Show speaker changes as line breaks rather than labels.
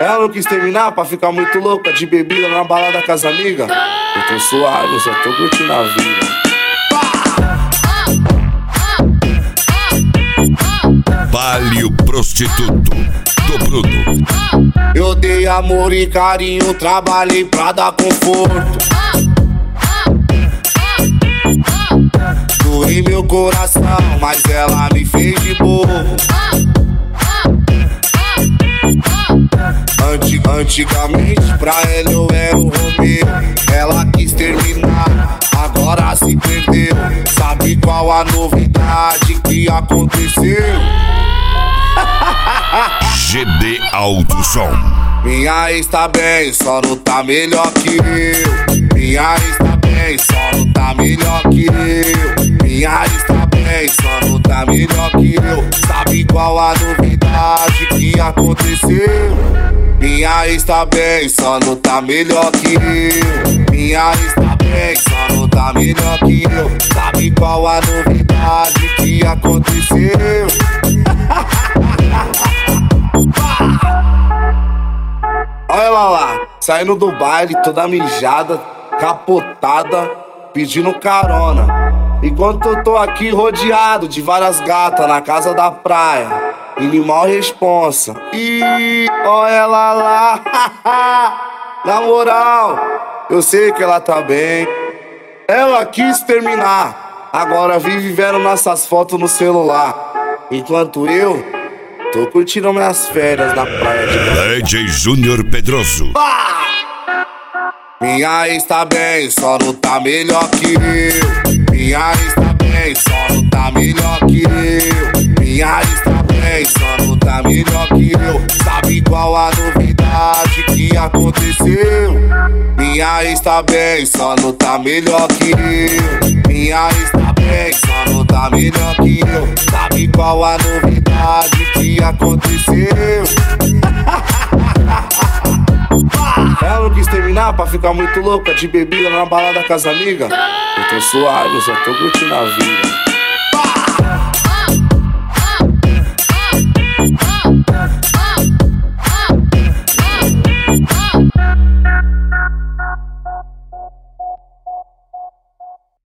Ela não quis terminar pra ficar muito louca de bebida na balada com as amigas. Eu tô suave, eu só tô curtindo a vida.
Baile o Prostituto do Bruno.
Eu dei amor e carinho, trabalhei pra dar conforto. Doei meu coração, mas ela me fez de bobo. Antigamente pra ela eu era o Romeu. Ela quis terminar, agora se perdeu. Sabe qual a novidade que aconteceu?
GD Alto Som.
Minha ex tá bem, só não tá melhor que eu. Minha ex tá bem, só não tá melhor que eu. Minha ex tá bem, só não tá melhor que eu. Sabe qual a novidade que aconteceu? Minha ex tá bem, só não tá melhor que eu. Minha ex tá bem, só não tá melhor que eu. Sabe qual a novidade que aconteceu? Olha ela lá, saindo do baile toda mijada, capotada, pedindo carona. Enquanto eu tô aqui rodeado de várias gatas na casa da praia, minimal responsa. E olha ela lá, na moral, eu sei que ela tá bem. Ela quis terminar, agora vive vendo nossas fotos no celular. Enquanto eu tô curtindo minhas férias na praia de
DJ Júnior Pedroso.
Minha ex tá bem, só não tá melhor que eu. Minha ex tá bem, só não tá melhor que eu. Minha ex tá bem, só não tá melhor que eu. Sabe qual a novidade que aconteceu? Minha ex tá bem, só não tá melhor que eu. Minha ex tá bem, só não tá melhor que eu. Sabe qual a novidade que aconteceu? Ela não quis terminar pra ficar muito louca de bebida na balada com as amigas. Eu tô suave, eu só tô curtindo a vida.